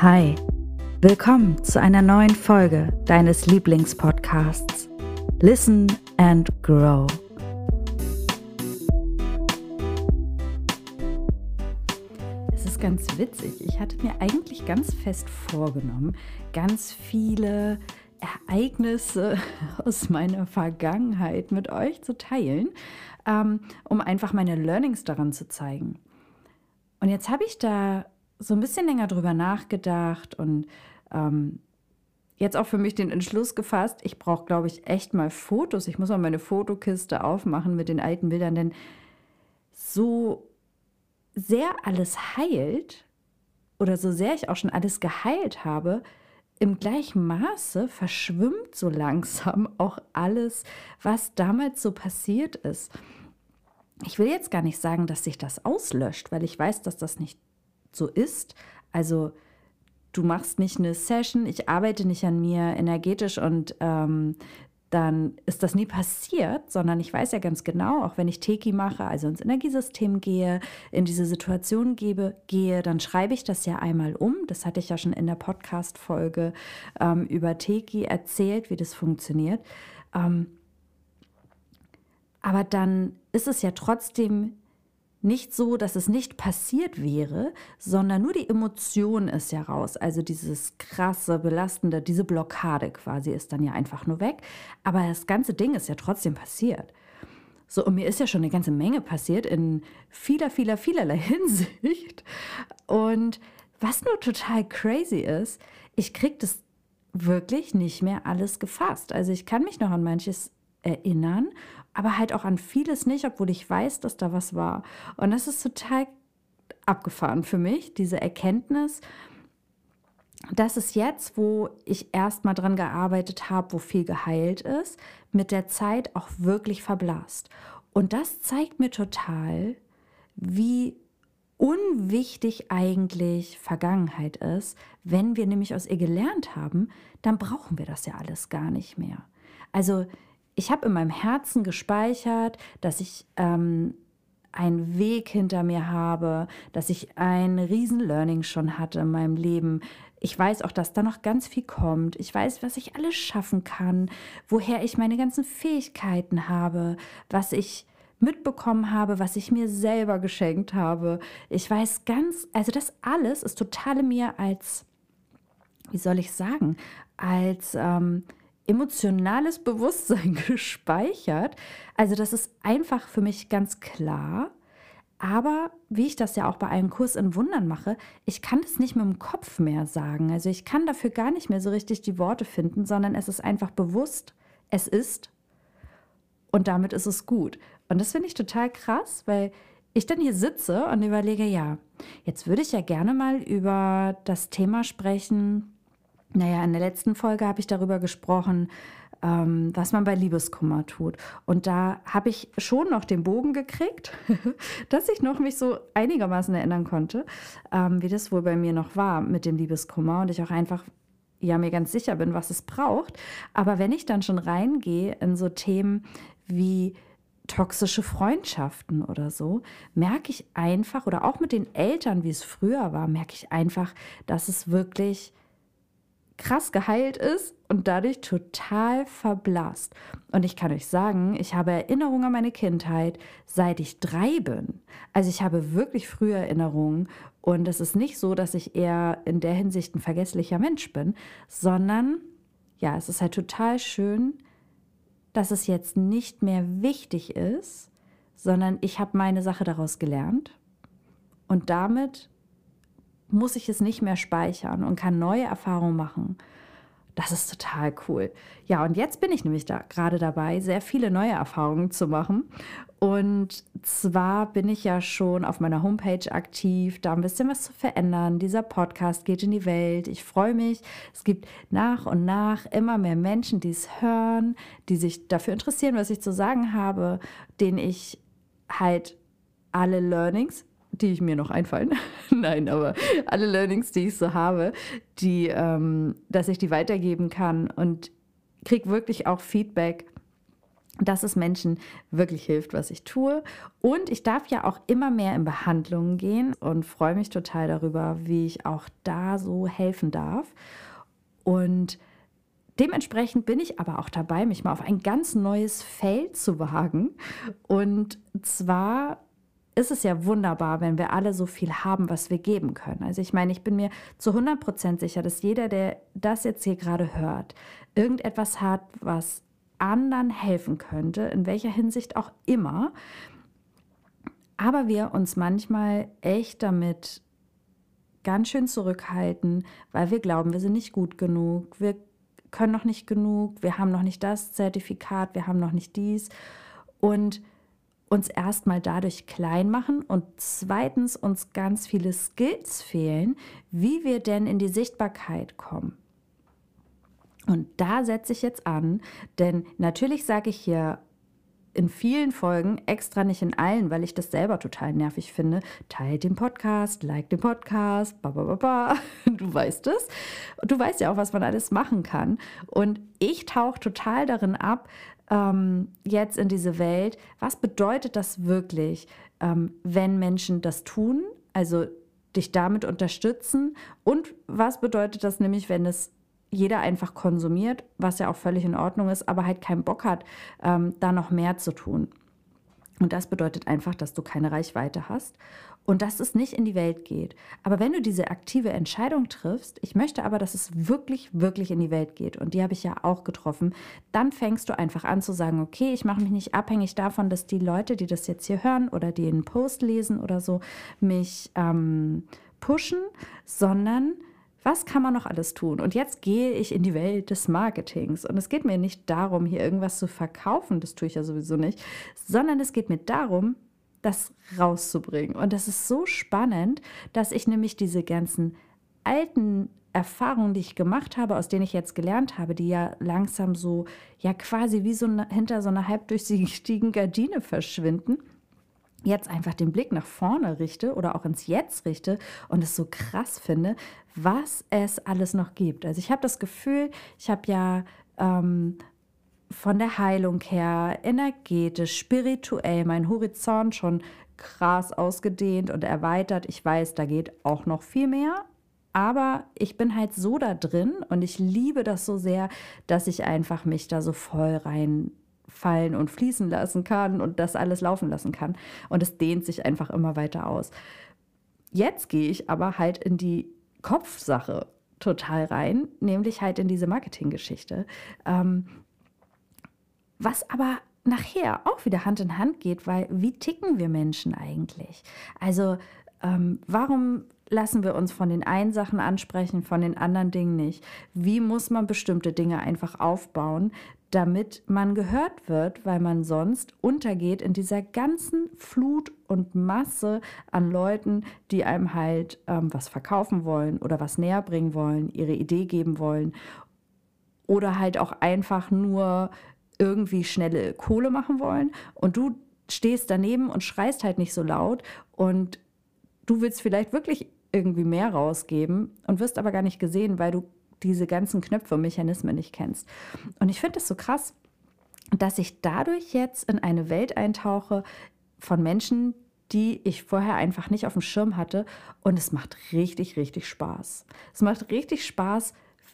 Hi, willkommen zu einer neuen Folge deines Lieblingspodcasts Listen and Grow. Es ist ganz witzig. Ich hatte mir eigentlich ganz fest vorgenommen, ganz viele Ereignisse aus meiner Vergangenheit mit euch zu teilen, um einfach meine Learnings daran zu zeigen. Und jetzt habe ich da so ein bisschen länger drüber nachgedacht und jetzt auch für mich den Entschluss gefasst, ich brauche, glaube ich, echt mal Fotos. Ich muss mal meine Fotokiste aufmachen mit den alten Bildern, denn so sehr alles heilt oder so sehr ich auch schon alles geheilt habe, im gleichen Maße verschwimmt so langsam auch alles, was damals so passiert ist. Ich will jetzt gar nicht sagen, dass sich das auslöscht, weil ich weiß, dass das nicht so ist. Also du machst nicht eine Session, ich arbeite nicht an mir energetisch und dann ist das nie passiert, sondern ich weiß ja ganz genau, auch wenn ich Teki mache, also ins Energiesystem gehe, in diese Situation gehe, dann schreibe ich das ja einmal um. Das hatte ich ja schon in der Podcast-Folge über Teki erzählt, wie das funktioniert. Aber dann ist es ja trotzdem nicht so, dass es nicht passiert wäre, sondern nur die Emotion ist ja raus. Also dieses krasse, belastende, diese Blockade quasi ist dann ja einfach nur weg. Aber das ganze Ding ist ja trotzdem passiert. So, und mir ist ja schon eine ganze Menge passiert in vielerlei Hinsicht. Und was nur total crazy ist, ich kriege das wirklich nicht mehr alles gefasst. Also ich kann mich noch an manches erinnern, aber halt auch an vieles nicht, obwohl ich weiß, dass da was war. Und das ist total abgefahren für mich, diese Erkenntnis, dass es jetzt, wo ich erst mal dran gearbeitet habe, wo viel geheilt ist, mit der Zeit auch wirklich verblasst. Und das zeigt mir total, wie unwichtig eigentlich Vergangenheit ist. Wenn wir nämlich aus ihr gelernt haben, dann brauchen wir das ja alles gar nicht mehr. Also ich habe in meinem Herzen gespeichert, dass ich einen Weg hinter mir habe, dass ich ein Riesen-Learning schon hatte in meinem Leben. Ich weiß auch, dass da noch ganz viel kommt. Ich weiß, was ich alles schaffen kann, woher ich meine ganzen Fähigkeiten habe, was ich mitbekommen habe, was ich mir selber geschenkt habe. Ich weiß also das alles ist total in mir als, wie soll ich sagen, als emotionales Bewusstsein gespeichert. Also das ist einfach für mich ganz klar. Aber wie ich das ja auch bei einem Kurs in Wundern mache, ich kann es nicht mit dem Kopf mehr sagen. Also ich kann dafür gar nicht mehr so richtig die Worte finden, sondern es ist einfach bewusst, es ist und damit ist es gut. Und das finde ich total krass, weil ich dann hier sitze und überlege, ja, jetzt würde ich ja gerne mal über das Thema sprechen. Naja, in der letzten Folge habe ich darüber gesprochen, was man bei Liebeskummer tut. Und da habe ich schon noch den Bogen gekriegt, dass ich noch mich so einigermaßen erinnern konnte, wie das wohl bei mir noch war mit dem Liebeskummer. Und ich auch einfach ja mir ganz sicher bin, was es braucht. Aber wenn ich dann schon reingehe in so Themen wie toxische Freundschaften oder so, merke ich einfach, oder auch mit den Eltern, wie es früher war, merke ich einfach, dass es wirklich krass geheilt ist und dadurch total verblasst. Und ich kann euch sagen, ich habe Erinnerungen an meine Kindheit, seit ich 3 bin. Also ich habe wirklich frühe Erinnerungen und es ist nicht so, dass ich eher in der Hinsicht ein vergesslicher Mensch bin, sondern ja, es ist halt total schön, dass es jetzt nicht mehr wichtig ist, sondern ich habe meine Sache daraus gelernt und damit muss ich es nicht mehr speichern und kann neue Erfahrungen machen. Das ist total cool. Ja, und jetzt bin ich nämlich da gerade dabei, sehr viele neue Erfahrungen zu machen. Und zwar bin ich ja schon auf meiner Homepage aktiv, da ein bisschen was zu verändern. Dieser Podcast geht in die Welt. Ich freue mich. Es gibt nach und nach immer mehr Menschen, die es hören, die sich dafür interessieren, was ich zu sagen habe, denen ich halt alle Learnings, die ich mir noch einfallen, nein, aber alle Learnings, die ich so habe, dass ich die weitergeben kann und kriege wirklich auch Feedback, dass es Menschen wirklich hilft, was ich tue. Und ich darf ja auch immer mehr in Behandlungen gehen und freue mich total darüber, wie ich auch da so helfen darf. Und dementsprechend bin ich aber auch dabei, mich mal auf ein ganz neues Feld zu wagen. Und zwar ist es ja wunderbar, wenn wir alle so viel haben, was wir geben können. Also ich meine, ich bin mir zu 100% sicher, dass jeder, der das jetzt hier gerade hört, irgendetwas hat, was anderen helfen könnte, in welcher Hinsicht auch immer. Aber wir uns manchmal echt damit ganz schön zurückhalten, weil wir glauben, wir sind nicht gut genug, wir können noch nicht genug, wir haben noch nicht das Zertifikat, wir haben noch nicht dies. Und uns erstmal dadurch klein machen und zweitens uns ganz viele Skills fehlen, wie wir denn in die Sichtbarkeit kommen. Und da setze ich jetzt an, denn natürlich sage ich hier in vielen Folgen, extra nicht in allen, weil ich das selber total nervig finde, teilt den Podcast, like den Podcast, du weißt es. Du weißt ja auch, was man alles machen kann. Und ich tauche total darin ab, jetzt in diese Welt, was bedeutet das wirklich, wenn Menschen das tun, also dich damit unterstützen, und was bedeutet das nämlich, wenn es jeder einfach konsumiert, was ja auch völlig in Ordnung ist, aber halt keinen Bock hat, da noch mehr zu tun. Und das bedeutet einfach, dass du keine Reichweite hast und dass es nicht in die Welt geht. Aber wenn du diese aktive Entscheidung triffst, ich möchte aber, dass es wirklich, wirklich in die Welt geht, und die habe ich ja auch getroffen, dann fängst du einfach an zu sagen, okay, ich mache mich nicht abhängig davon, dass die Leute, die das jetzt hier hören oder die einen Post lesen oder so, mich pushen, sondern was kann man noch alles tun? Und jetzt gehe ich in die Welt des Marketings. Und es geht mir nicht darum, hier irgendwas zu verkaufen, das tue ich ja sowieso nicht, sondern es geht mir darum, das rauszubringen. Und das ist so spannend, dass ich nämlich diese ganzen alten Erfahrungen, die ich gemacht habe, aus denen ich jetzt gelernt habe, die ja langsam so, ja quasi wie so hinter so einer halb durchsichtigen Gardine verschwinden, jetzt einfach den Blick nach vorne richte oder auch ins Jetzt richte und es so krass finde, was es alles noch gibt. Also ich habe das Gefühl, ich habe ja von der Heilung her, energetisch, spirituell meinen Horizont schon krass ausgedehnt und erweitert. Ich weiß, da geht auch noch viel mehr, aber ich bin halt so da drin und ich liebe das so sehr, dass ich einfach mich da so voll reinfallen und fließen lassen kann und das alles laufen lassen kann. Und es dehnt sich einfach immer weiter aus. Jetzt gehe ich aber halt in die Kopfsache total rein, nämlich halt in diese Marketinggeschichte. Was aber nachher auch wieder Hand in Hand geht, weil wie ticken wir Menschen eigentlich? Also warum lassen wir uns von den einen Sachen ansprechen, von den anderen Dingen nicht? Wie muss man bestimmte Dinge einfach aufbauen, damit man gehört wird, weil man sonst untergeht in dieser ganzen Flut und Masse an Leuten, die einem halt was verkaufen wollen oder was näher bringen wollen, ihre Idee geben wollen oder halt auch einfach nur irgendwie schnelle Kohle machen wollen, und du stehst daneben und schreist halt nicht so laut und du willst vielleicht wirklich irgendwie mehr rausgeben und wirst aber gar nicht gesehen, weil du diese ganzen Knöpfe und Mechanismen nicht kennst. Und ich finde es so krass, dass ich dadurch jetzt in eine Welt eintauche von Menschen, die ich vorher einfach nicht auf dem Schirm hatte, und es macht richtig, richtig Spaß. Es macht richtig Spaß,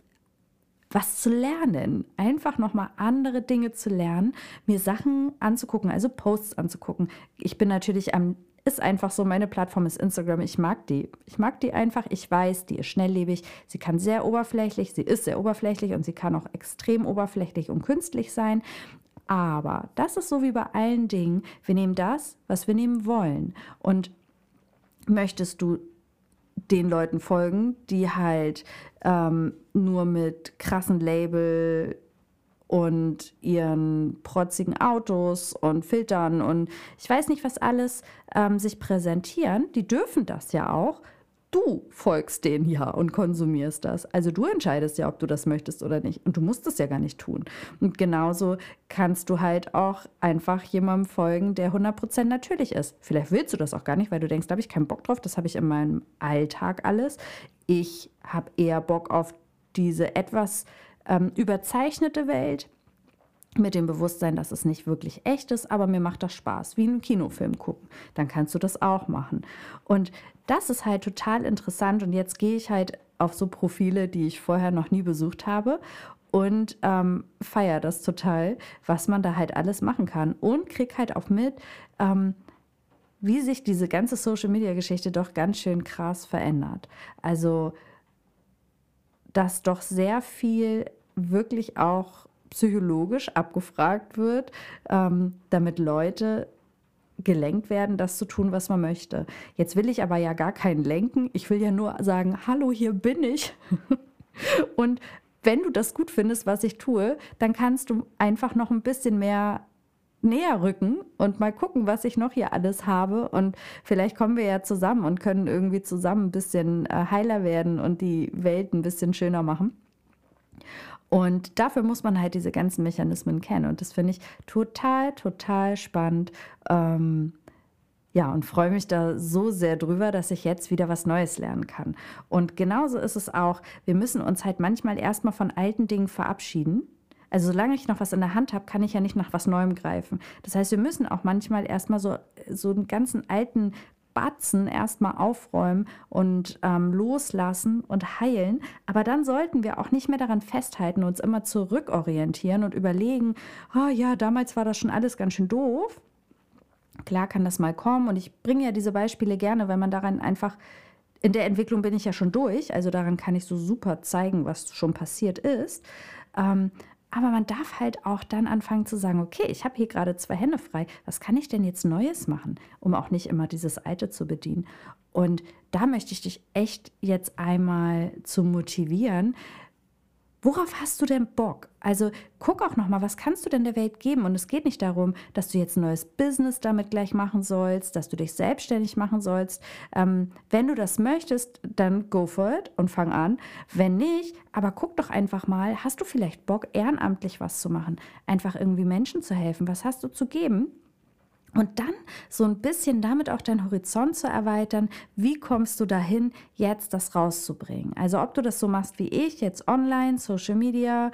was zu lernen, einfach nochmal andere Dinge zu lernen, mir Sachen anzugucken, also Posts anzugucken. Ich bin natürlich ist einfach so, meine Plattform ist Instagram, ich mag die. Ich mag die einfach, ich weiß, die ist schnelllebig, sie kann sehr oberflächlich, sie ist sehr oberflächlich und sie kann auch extrem oberflächlich und künstlich sein. Aber das ist so wie bei allen Dingen, wir nehmen das, was wir nehmen wollen. Und möchtest du den Leuten folgen, die halt nur mit krassen Label und ihren protzigen Autos und Filtern und ich weiß nicht, was alles sich präsentieren, die dürfen das ja auch. Du folgst denen ja und konsumierst das. Also du entscheidest ja, ob du das möchtest oder nicht. Und du musst es ja gar nicht tun. Und genauso kannst du halt auch einfach jemandem folgen, der 100% natürlich ist. Vielleicht willst du das auch gar nicht, weil du denkst, da habe ich keinen Bock drauf. Das habe ich in meinem Alltag alles. Ich habe eher Bock auf diese etwas überzeichnete Welt. mit dem Bewusstsein, dass es nicht wirklich echt ist, aber mir macht das Spaß, wie einen Kinofilm gucken. Dann kannst du das auch machen. Und das ist halt total interessant. Und jetzt gehe ich halt auf so Profile, die ich vorher noch nie besucht habe und feiere das total, was man da halt alles machen kann. Und krieg halt auch mit, wie sich diese ganze Social-Media-Geschichte doch ganz schön krass verändert. Also, dass doch sehr viel wirklich auch psychologisch abgefragt wird, damit Leute gelenkt werden, das zu tun, was man möchte. Jetzt will ich aber ja gar keinen lenken. Ich will ja nur sagen, hallo, hier bin ich. Und wenn du das gut findest, was ich tue, dann kannst du einfach noch ein bisschen mehr näher rücken und mal gucken, was ich noch hier alles habe. Und vielleicht kommen wir ja zusammen und können irgendwie zusammen ein bisschen heiler werden und die Welt ein bisschen schöner machen. Und dafür muss man halt diese ganzen Mechanismen kennen. Und das finde ich total, total spannend. Ja, und freue mich da so sehr drüber, dass ich jetzt wieder was Neues lernen kann. Und genauso ist es auch, wir müssen uns halt manchmal erstmal von alten Dingen verabschieden. Also solange ich noch was in der Hand habe, kann ich ja nicht nach was Neuem greifen. Das heißt, wir müssen auch manchmal erstmal so einen ganzen alten Batzen erstmal aufräumen und loslassen und heilen. Aber dann sollten wir auch nicht mehr daran festhalten, uns immer zurückorientieren und überlegen, oh ja, damals war das schon alles ganz schön doof. Klar kann das mal kommen und ich bringe ja diese Beispiele gerne, weil man daran einfach, in der Entwicklung bin ich ja schon durch, also daran kann ich so super zeigen, was schon passiert ist. Aber man darf halt auch dann anfangen zu sagen, okay, ich habe hier gerade 2 Hände frei, was kann ich denn jetzt Neues machen, um auch nicht immer dieses Alte zu bedienen. Und da möchte ich dich echt jetzt einmal zu motivieren. Worauf hast du denn Bock? Also guck auch nochmal, was kannst du denn der Welt geben? Und es geht nicht darum, dass du jetzt ein neues Business damit gleich machen sollst, dass du dich selbstständig machen sollst. Wenn du das möchtest, dann go for it und fang an. Wenn nicht, aber guck doch einfach mal, hast du vielleicht Bock, ehrenamtlich was zu machen? Einfach irgendwie Menschen zu helfen. Was hast du zu geben? Und dann so ein bisschen damit auch deinen Horizont zu erweitern, wie kommst du dahin, jetzt das rauszubringen? Also ob du das so machst wie ich, jetzt online, Social Media,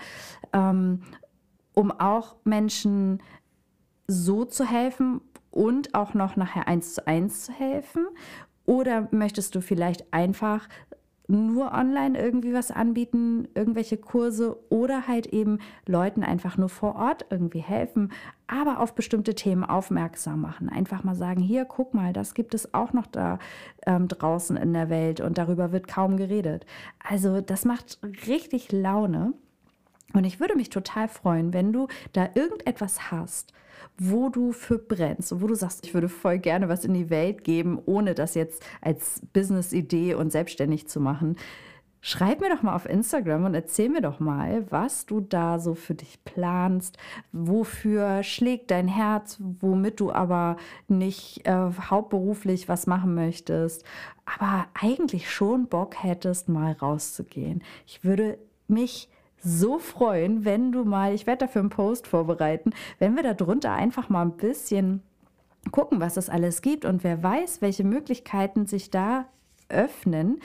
um auch Menschen so zu helfen und auch noch nachher 1:1 zu helfen. Oder möchtest du vielleicht einfach nur online irgendwie was anbieten, irgendwelche Kurse oder halt eben Leuten einfach nur vor Ort irgendwie helfen, aber auf bestimmte Themen aufmerksam machen. Einfach mal sagen, hier, guck mal, das gibt es auch noch da draußen in der Welt und darüber wird kaum geredet. Also das macht richtig Laune. Und ich würde mich total freuen, wenn du da irgendetwas hast, wo du für brennst und wo du sagst, ich würde voll gerne was in die Welt geben, ohne das jetzt als Business-Idee und selbstständig zu machen. Schreib mir doch mal auf Instagram und erzähl mir doch mal, was du da so für dich planst, wofür schlägt dein Herz, womit du aber nicht hauptberuflich was machen möchtest, aber eigentlich schon Bock hättest, mal rauszugehen. Ich würde mich so freuen, wenn du mal, ich werde dafür einen Post vorbereiten, wenn wir da drunter einfach mal ein bisschen gucken, was es alles gibt und wer weiß, welche Möglichkeiten sich da öffnen,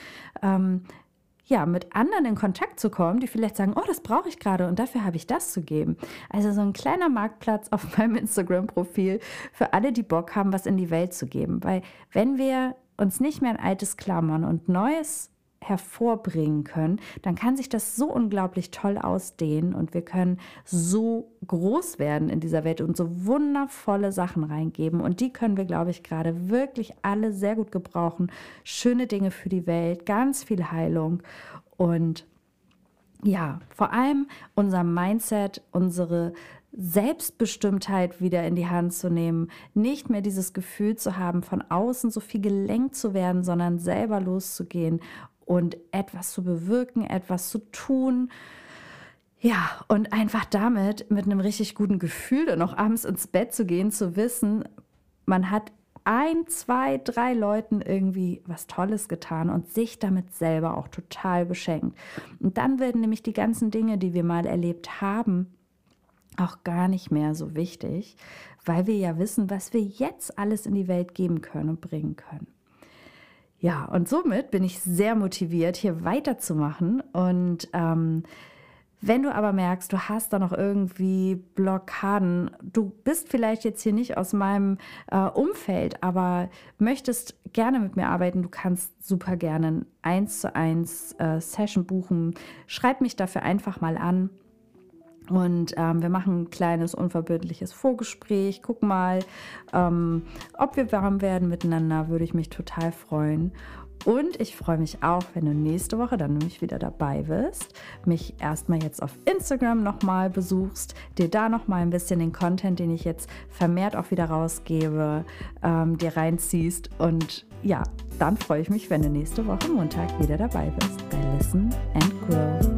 ja, mit anderen in Kontakt zu kommen, die vielleicht sagen, oh, das brauche ich gerade und dafür habe ich das zu geben. Also so ein kleiner Marktplatz auf meinem Instagram-Profil für alle, die Bock haben, was in die Welt zu geben. Weil wenn wir uns nicht mehr an Altes klammern und Neues hervorbringen können, dann kann sich das so unglaublich toll ausdehnen und wir können so groß werden in dieser Welt und so wundervolle Sachen reingeben und die können wir, glaube ich, gerade wirklich alle sehr gut gebrauchen. Schöne Dinge für die Welt, ganz viel Heilung und ja, vor allem unser Mindset, unsere Selbstbestimmtheit wieder in die Hand zu nehmen, nicht mehr dieses Gefühl zu haben, von außen so viel gelenkt zu werden, sondern selber loszugehen und etwas zu bewirken, etwas zu tun. Ja, und einfach damit mit einem richtig guten Gefühl dann auch abends ins Bett zu gehen, zu wissen, man hat 1, 2, 3 Leuten irgendwie was Tolles getan und sich damit selber auch total beschenkt. Und dann werden nämlich die ganzen Dinge, die wir mal erlebt haben, auch gar nicht mehr so wichtig, weil wir ja wissen, was wir jetzt alles in die Welt geben können und bringen können. Ja, und somit bin ich sehr motiviert, hier weiterzumachen und Wenn du aber merkst, du hast da noch irgendwie Blockaden, du bist vielleicht jetzt hier nicht aus meinem Umfeld, aber möchtest gerne mit mir arbeiten, du kannst super gerne ein 1:1 Session buchen. Schreib mich dafür einfach mal an. Und wir machen ein kleines, unverbindliches Vorgespräch. Guck mal, ob wir warm werden miteinander, würde ich mich total freuen. Und ich freue mich auch, wenn du nächste Woche dann nämlich wieder dabei bist, mich erstmal jetzt auf Instagram nochmal besuchst, dir da nochmal ein bisschen den Content, den ich jetzt vermehrt auch wieder rausgebe, dir reinziehst. Und ja, dann freue ich mich, wenn du nächste Woche Montag wieder dabei bist bei Listen and Grow.